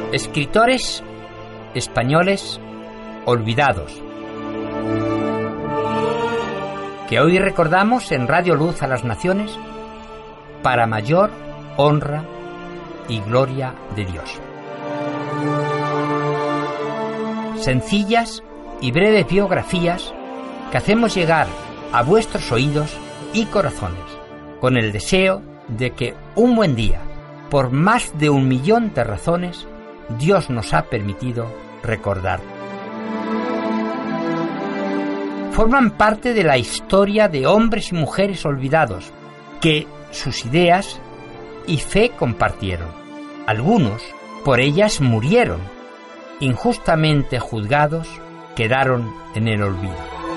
Escritores españoles olvidados, que hoy recordamos en Radio Luz a las Naciones para mayor honra y gloria de Dios. Sencillas y breves biografías que hacemos llegar a vuestros oídos y corazones, con el deseo de que un buen día, por más de 1 millón de razones, Dios nos ha permitido recordar. Forman parte de la historia de hombres y mujeres olvidados que sus ideas y fe compartieron. Algunos por ellas murieron, injustamente juzgados, quedaron en el olvido.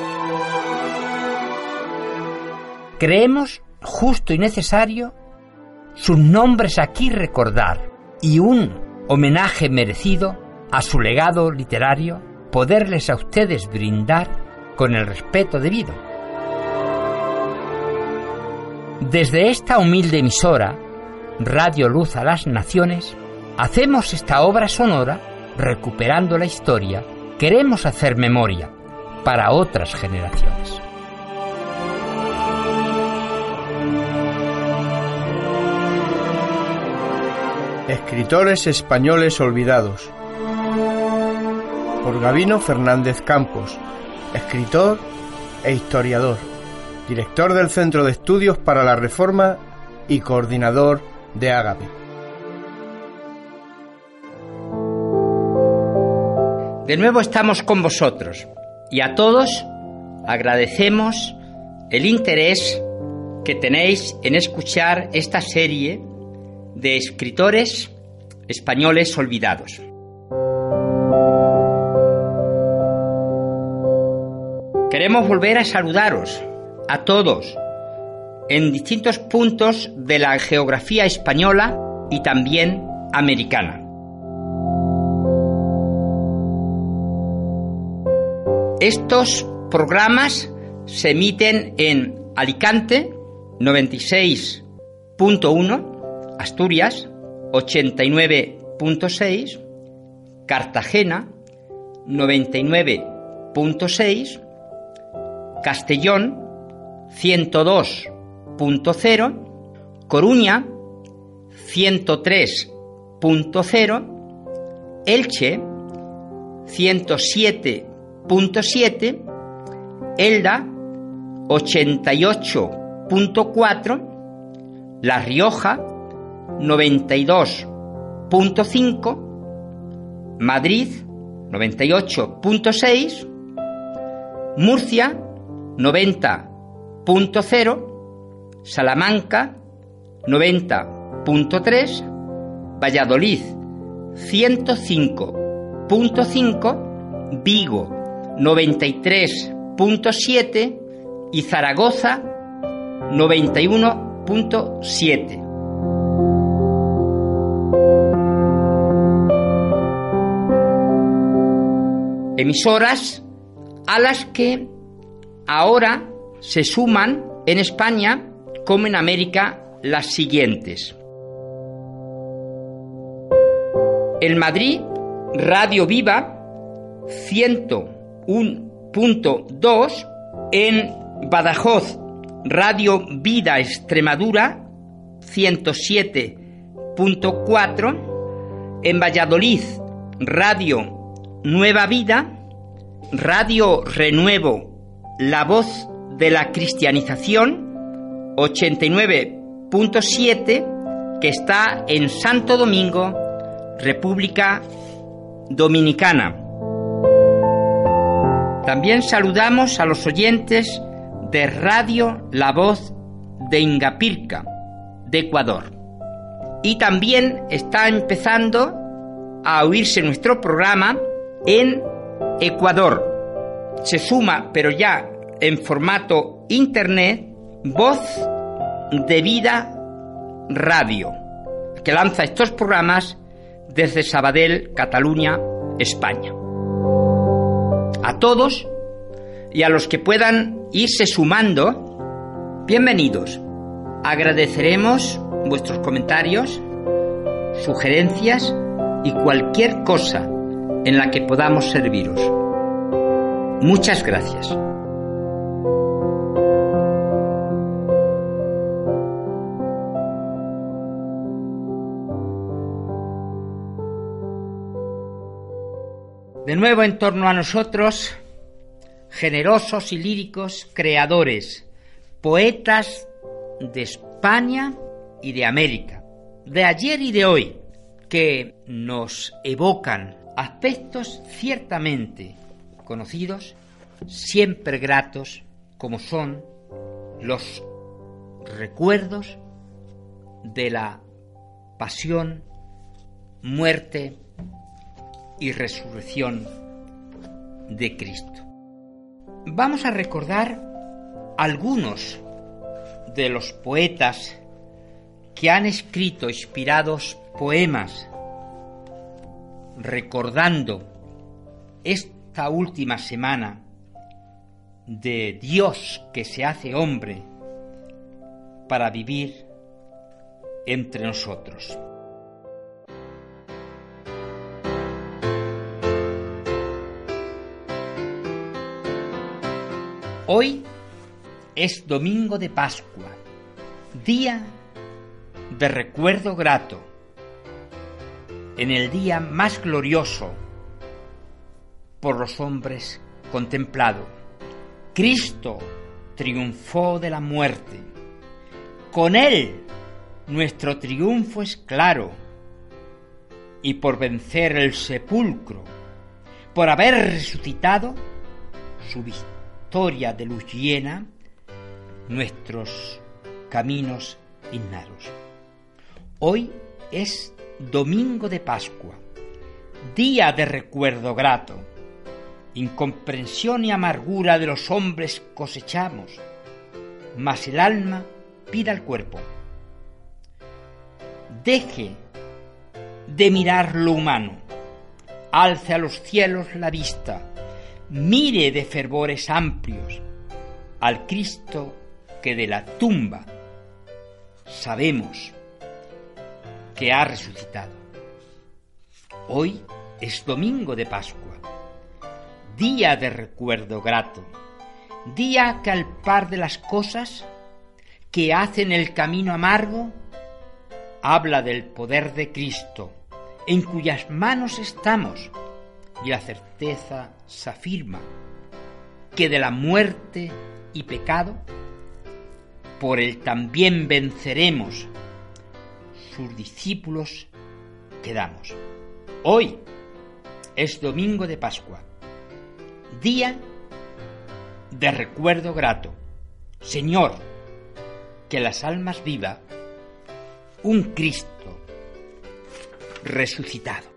Creemos justo y necesario sus nombres aquí recordar y un homenaje merecido a su legado literario poderles a ustedes brindar con el respeto debido. Desde esta humilde emisora, Radio Luz a las Naciones, hacemos esta obra sonora recuperando la historia. Queremos hacer memoria para otras generaciones. Escritores españoles olvidados, por Gabino Fernández Campos, escritor e historiador, director del Centro de Estudios para la Reforma y coordinador de Ágape. De nuevo estamos con vosotros y a todos agradecemos el interés que tenéis en escuchar esta serie de escritores españoles olvidados. Queremos volver a saludaros a todos en distintos puntos de la geografía española y también americana. Estos programas se emiten en Alicante 96.1, Asturias 89.6, Cartagena 99.6, Castellón 102.0, Coruña 103.0, Elche 107.7, Elda 88.4, La Rioja 92.5, Madrid 98.6, Murcia 90.0, Salamanca 90.3, Valladolid 105.5, Vigo 93.7 y Zaragoza 91.7. Emisoras a las que ahora se suman en España, como en América, las siguientes. En Madrid, Radio Viva 101.2, en Badajoz, Radio Vida Extremadura 107.4, en Valladolid, Radio Nueva Vida, Radio Renuevo, La Voz de la Cristianización 89.7, que está en Santo Domingo, República Dominicana. También saludamos a los oyentes de Radio La Voz de Ingapirca, de Ecuador. Y también está empezando a oírse nuestro programa en Ecuador. Se suma, pero ya en formato internet, Voz de Vida Radio, que lanza estos programas desde Sabadell, Cataluña, España. A todos y a los que puedan irse sumando, bienvenidos. Agradeceremos vuestros comentarios, sugerencias y cualquier cosa en la que podamos serviros. Muchas gracias. De nuevo en torno a nosotros, generosos y líricos creadores, poetas de España y de América, de ayer y de hoy, que nos evocan aspectos ciertamente conocidos, siempre gratos, como son los recuerdos de la pasión, muerte y resurrección de Cristo. Vamos a recordar algunos de los poetas que han escrito inspirados poemas recordando esta última semana de Dios que se hace hombre para vivir entre nosotros. Hoy es domingo de Pascua, día de recuerdo grato, en el día más glorioso por los hombres contemplado. Cristo triunfó de la muerte. Con Él nuestro triunfo es claro, y por vencer el sepulcro, por haber resucitado, su victoria de luz llena nuestros caminos innaros. Hoy es domingo de Pascua, día de recuerdo grato. Incomprensión y amargura de los hombres cosechamos, mas el alma pide al cuerpo. Deje de mirar lo humano, alce a los cielos la vista, mire de fervores amplios al Cristo que de la tumba sabemos que ha resucitado. Hoy es domingo de Pascua, día de recuerdo grato, día que al par de las cosas que hacen el camino amargo, habla del poder de Cristo, en cuyas manos estamos, y la certeza se afirma que de la muerte y pecado, por él también venceremos, sus discípulos quedamos. Hoy es domingo de Pascua, día de recuerdo grato. Señor, que las almas viva un Cristo resucitado.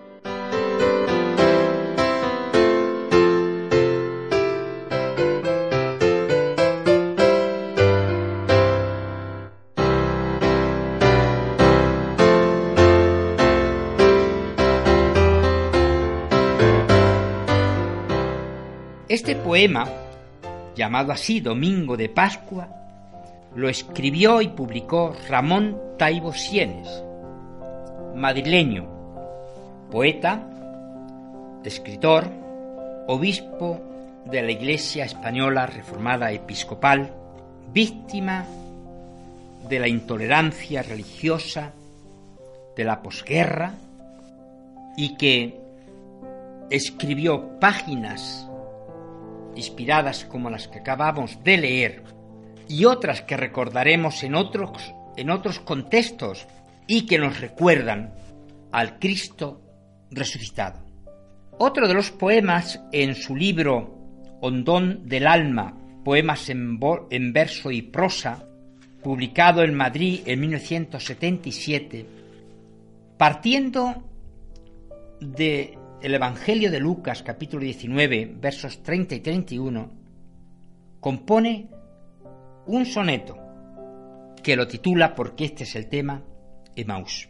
Este poema, llamado así Domingo de Pascua, lo escribió y publicó Ramón Taibo Sienes, madrileño, poeta, escritor, obispo de la Iglesia Española Reformada Episcopal, víctima de la intolerancia religiosa de la posguerra, y que escribió páginas inspiradas como las que acabamos de leer y otras que recordaremos en otros contextos y que nos recuerdan al Cristo resucitado. Otro de los poemas en su libro Hondón del alma, poemas en verso y prosa, publicado en Madrid en 1977, partiendo de el Evangelio de Lucas, capítulo 19, versos 30 y 31, compone un soneto que lo titula, porque este es el tema, Emaús.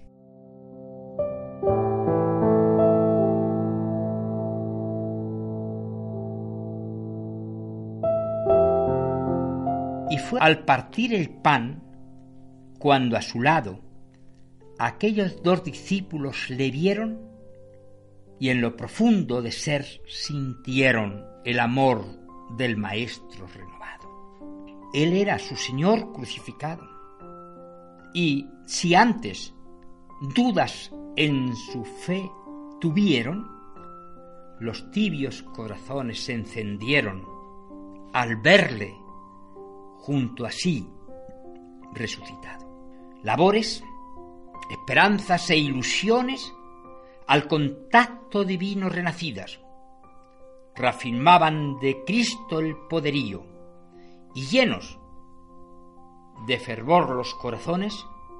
Y fue al partir el pan, cuando a su lado aquellos 2 discípulos le vieron y en lo profundo de ser sintieron el amor del Maestro renovado. Él era su Señor crucificado. Y si antes dudas en su fe tuvieron, los tibios corazones se encendieron al verle junto a sí resucitado. Labores, esperanzas e ilusiones al contacto divino renacidas reafirmaban de Cristo el poderío, y llenos de fervor los corazones,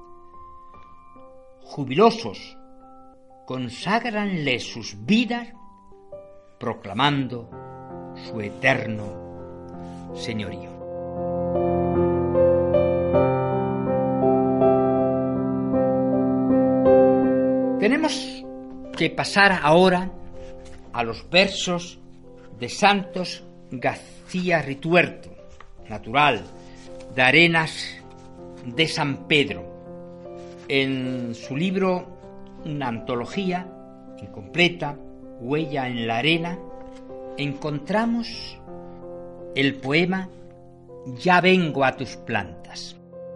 jubilosos, conságranle sus vidas, proclamando su eterno señorío. Tenemos que pasar ahora a los versos de Santos García Rituerto, natural de Arenas de San Pedro. En su libro, una antología incompleta, Huella en la arena, encontramos el poema Ya vengo a tus plantas.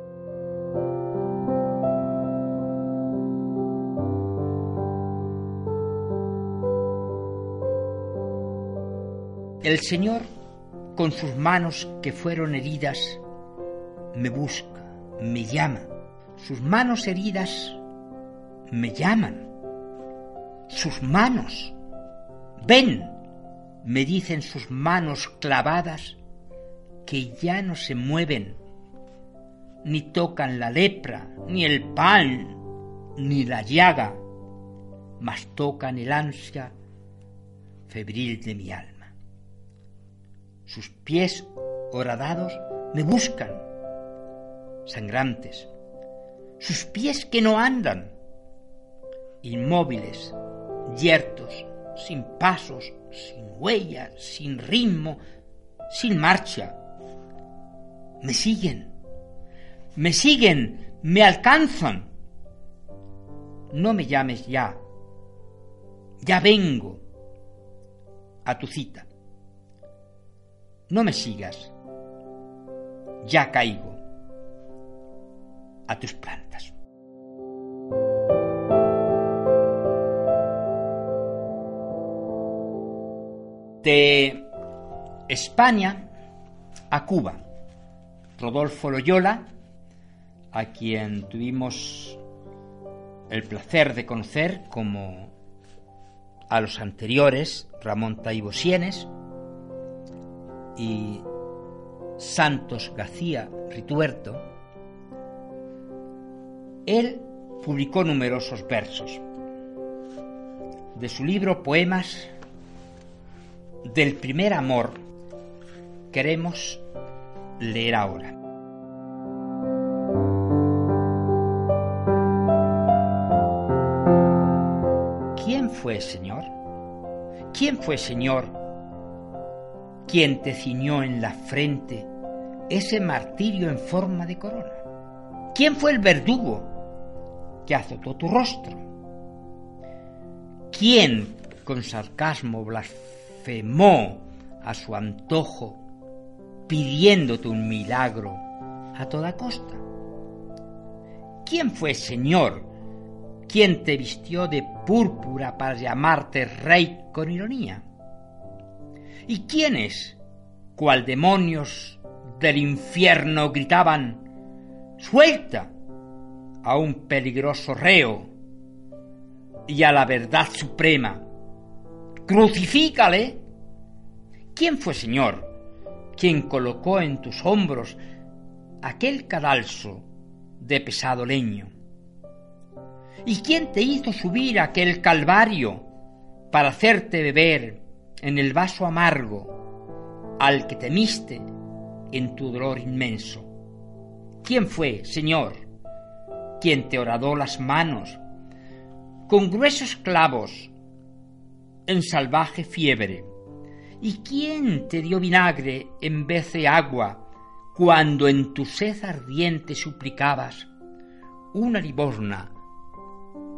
El Señor, con sus manos que fueron heridas, me busca, me llama. Sus manos heridas me llaman. Sus manos, ven, me dicen sus manos clavadas, que ya no se mueven, ni tocan la lepra, ni el pan, ni la llaga, mas tocan el ansia febril de mi alma. Sus pies horadados me buscan, sangrantes, sus pies que no andan, inmóviles, yertos, sin pasos, sin huellas, sin ritmo, sin marcha. Me siguen, me alcanzan. No me llames ya, ya vengo a tu cita. No me sigas, ya caigo a tus plantas. De España a Cuba, Rodolfo Loyola, a quien tuvimos el placer de conocer, como a los anteriores, Ramón Taibo Sienes y Santos García Rituerto. Él publicó numerosos versos. De su libro Poemas del primer amor queremos leer ahora. ¿Quién fue, Señor? ¿Quién fue, Señor, quien te ciñó en la frente ese martirio en forma de corona? ¿Quién fue el verdugo que azotó tu rostro? ¿Quién con sarcasmo blasfemó a su antojo, pidiéndote un milagro a toda costa? ¿Quién fue, Señor, quien te vistió de púrpura para llamarte rey con ironía? ¿Y quiénes, cual demonios del infierno, gritaban: suelta a un peligroso reo y a la verdad suprema, crucifícale? ¿Quién fue, Señor, quien colocó en tus hombros aquel cadalso de pesado leño? ¿Y quién te hizo subir a aquel calvario para hacerte beber en el vaso amargo al que temiste en tu dolor inmenso? ¿Quién fue, Señor, quien te horadó las manos con gruesos clavos en salvaje fiebre? ¿Y quién te dio vinagre en vez de agua cuando en tu sed ardiente suplicabas una limosna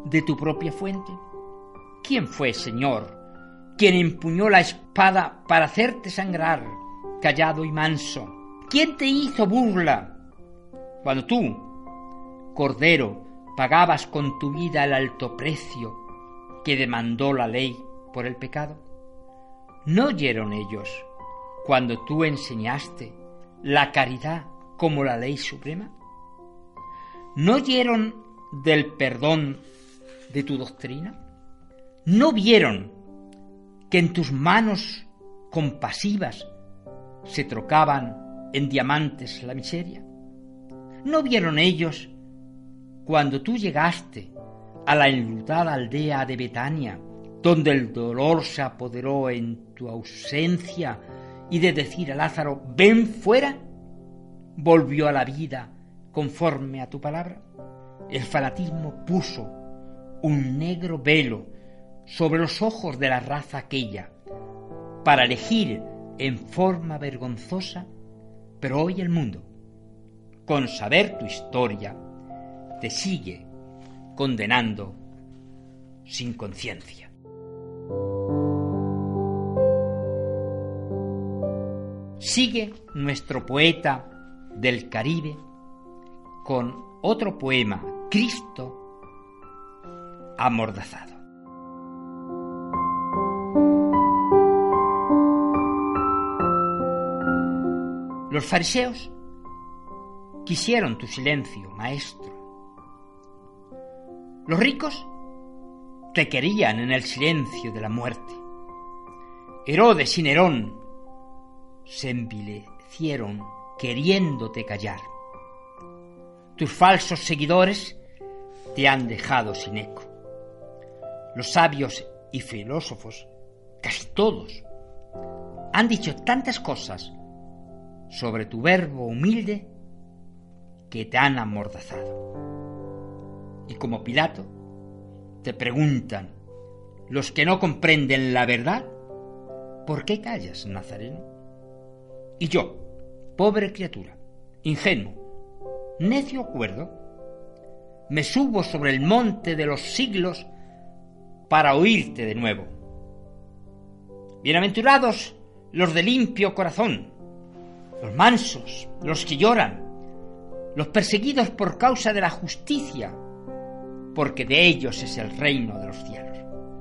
de tu propia fuente? ¿Quién fue, Señor, quien empuñó la espada para hacerte sangrar, callado y manso? ¿Quién te hizo burla cuando tú, Cordero, pagabas con tu vida el alto precio que demandó la ley por el pecado? ¿No oyeron ellos cuando tú enseñaste la caridad como la ley suprema? ¿No oyeron del perdón de tu doctrina? ¿No vieron que en tus manos compasivas se trocaban en diamantes la miseria? ¿No vieron ellos cuando tú llegaste a la enlutada aldea de Betania, donde el dolor se apoderó en tu ausencia, y de decir a Lázaro, ven fuera, volvió a la vida conforme a tu palabra? El fanatismo puso un negro velo sobre los ojos de la raza aquella para elegir en forma vergonzosa, pero hoy el mundo, con saber tu historia, te sigue condenando sin conciencia. Sigue nuestro poeta del Caribe con otro poema, Cristo amordazado. Los fariseos quisieron tu silencio, maestro. Los ricos te querían en el silencio de la muerte. Herodes y Nerón se envilecieron queriéndote callar. Tus falsos seguidores te han dejado sin eco. Los sabios y filósofos, casi todos, han dicho tantas cosas sobre tu verbo humilde que te han amordazado. Y como Pilato, te preguntan los que no comprenden la verdad, ¿por qué callas, Nazareno? Y yo, pobre criatura, ingenuo, necio o cuerdo, me subo sobre el monte de los siglos para oírte de nuevo. Bienaventurados los de limpio corazón, los mansos, los que lloran, los perseguidos por causa de la justicia, porque de ellos es el reino de los cielos.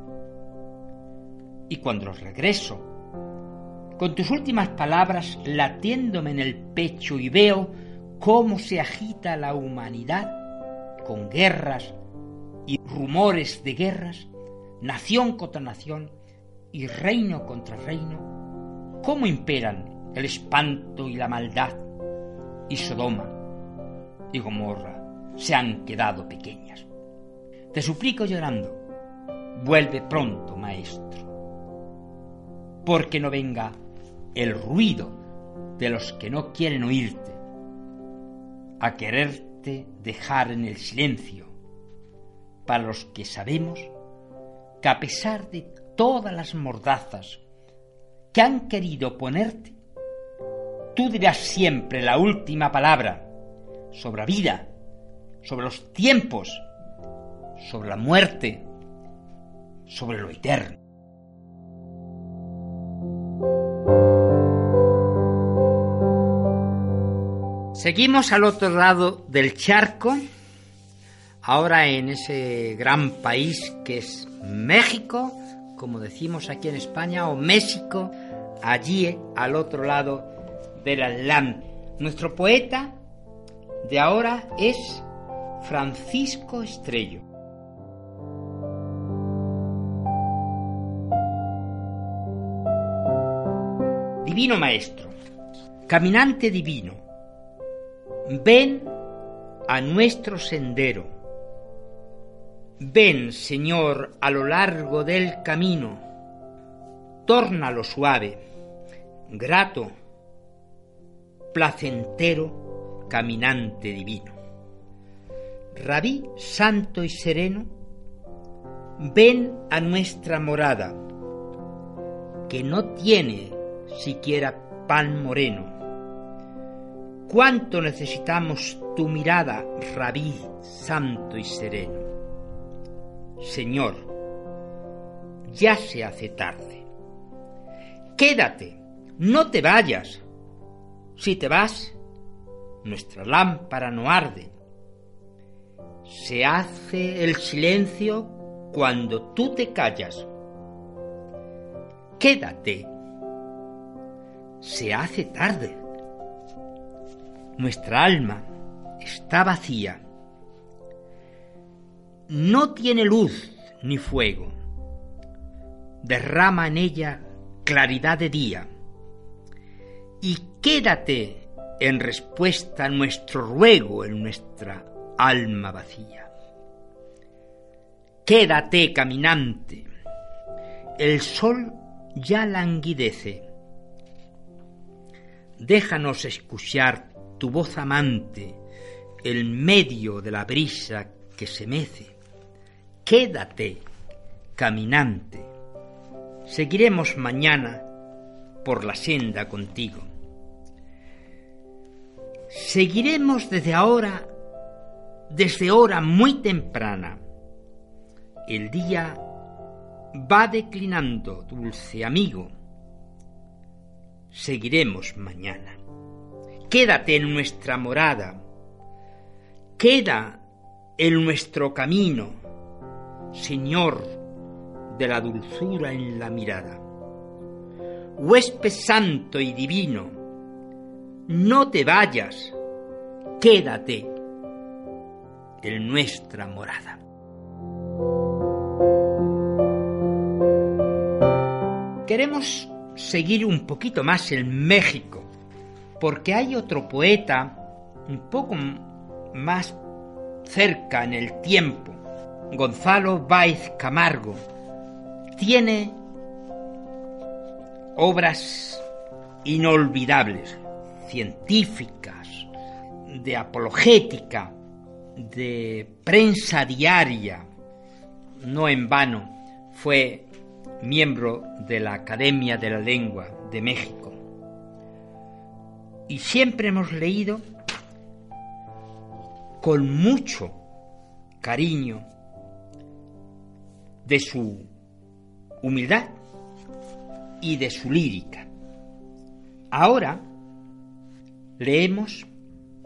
Y cuando los regreso, con tus últimas palabras latiéndome en el pecho, y veo cómo se agita la humanidad con guerras y rumores de guerras, nación contra nación y reino contra reino, cómo imperan el espanto y la maldad, y Sodoma y Gomorra se han quedado pequeñas. Te suplico llorando, vuelve pronto, maestro, porque no venga el ruido de los que no quieren oírte, a quererte dejar en el silencio, para los que sabemos que a pesar de todas las mordazas que han querido ponerte, tú dirás siempre la última palabra sobre la vida, sobre los tiempos, sobre la muerte, sobre lo eterno. Seguimos al otro lado del charco, ahora en ese gran país que es México, como decimos aquí en España, o México, allí al otro lado del Atlántico. Nuestro poeta de ahora es Francisco Estrello. Divino Maestro, caminante divino, ven a nuestro sendero. Ven, Señor, a lo largo del camino. Tórnalo suave, grato, placentero, caminante divino. Rabí santo y sereno, ven a nuestra morada, que no tiene siquiera pan moreno. Cuánto necesitamos tu mirada, Rabí santo y sereno. Señor, ya se hace tarde. Quédate, no te vayas. Si te vas, nuestra lámpara no arde. Se hace el silencio cuando tú te callas. Quédate. Se hace tarde. Nuestra alma está vacía. No tiene luz ni fuego. Derrama en ella claridad de día. Y quédate en respuesta a nuestro ruego en nuestra alma vacía. Quédate, caminante. El sol ya languidece. Déjanos escuchar tu voz amante en medio de la brisa que se mece. Quédate, caminante. Seguiremos mañana por la senda contigo. Seguiremos desde hora muy temprana. El día va declinando, dulce amigo. Seguiremos mañana. Quédate en nuestra morada. Queda en nuestro camino, Señor de la dulzura en la mirada. Huésped santo y divino, no te vayas, quédate en nuestra morada. Queremos seguir un poquito más en México, porque hay otro poeta un poco más cerca en el tiempo, Gonzalo Báez Camargo. Tiene obras inolvidables, científicas, de apologética, de prensa diaria. No en vano fue miembro de la Academia de la Lengua de México. Y siempre hemos leído con mucho cariño de su humildad y de su lírica. Ahora leemos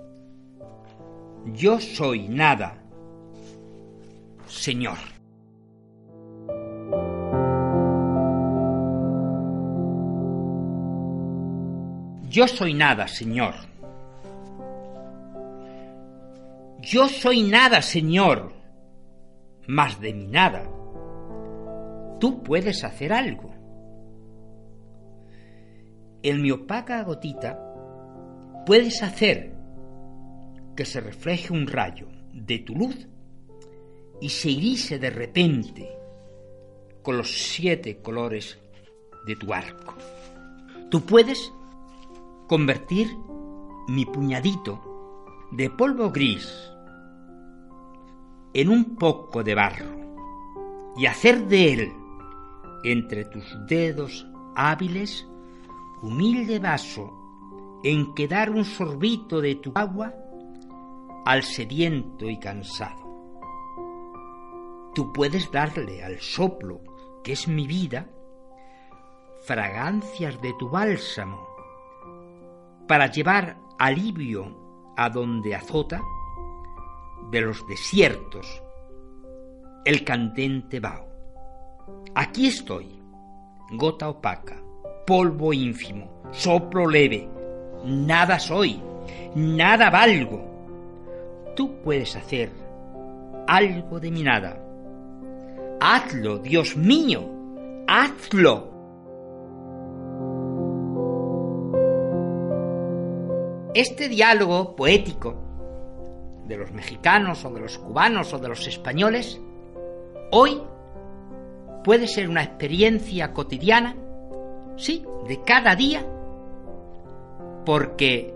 Yo soy nada, Señor. Yo soy nada, Señor. Yo soy nada, Señor. Mas de mi nada, tú puedes hacer algo. En mi opaca gotita puedes hacer que se refleje un rayo de tu luz y se irise de repente con los 7 colores de tu arco. Tú puedes convertir mi puñadito de polvo gris en un poco de barro y hacer de él, entre tus dedos hábiles, humilde vaso en que dar un sorbito de tu agua al sediento y cansado. Tú puedes darle al soplo, que es mi vida, fragancias de tu bálsamo, para llevar alivio a donde azota de los desiertos el candente vaho. Aquí estoy, gota opaca, polvo ínfimo, soplo leve, nada soy, nada valgo. Tú puedes hacer algo de mi nada. Hazlo, Dios mío, hazlo. Este diálogo poético de los mexicanos o de los cubanos o de los españoles hoy puede ser una experiencia cotidiana, sí, de cada día, porque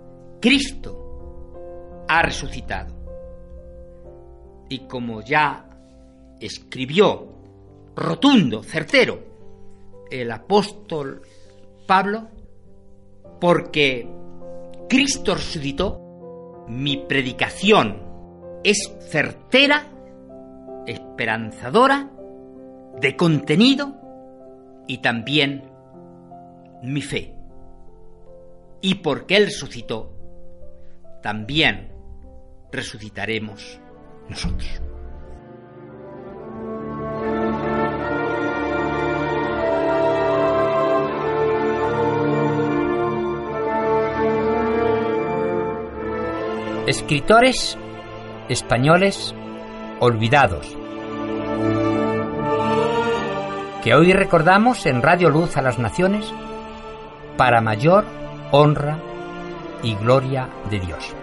Cristo ha resucitado. Y como ya escribió rotundo, certero, el apóstol Pablo, porque Cristo resucitó, mi predicación es certera esperanzadora, de contenido y también mi fe. Y porque Él resucitó, también resucitaremos nosotros. Escritores españoles olvidados, que hoy recordamos en Radio Luz a las Naciones para mayor honra y gloria de Dios.